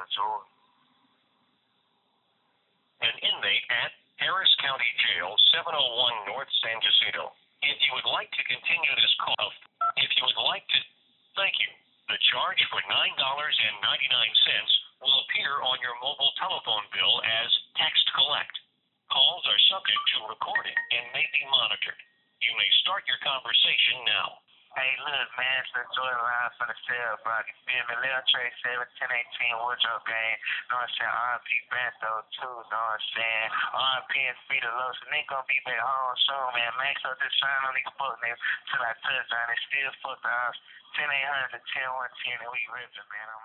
An inmate at Harris County Jail, 701 North San Jacinto. If you would like to continue this call, thank you. The charge for $9.99 will appear on your mobile telephone bill as text collect. Calls are subject to recording and may be monitored. You may start your conversation now. Hey, look, man, it's the Jordan Line from the cell, bro. You feel me? Lil Trey 1718 wardrobe game. Know what I'm saying? R.P. Bento, too. Know what I'm saying? R.P. and Free the Low. So they gonna be back home soon, man. Max up this shine on these fuck niggas till I touch down. They still fuck the house. 10-800 to 10-110, and we ripping, man.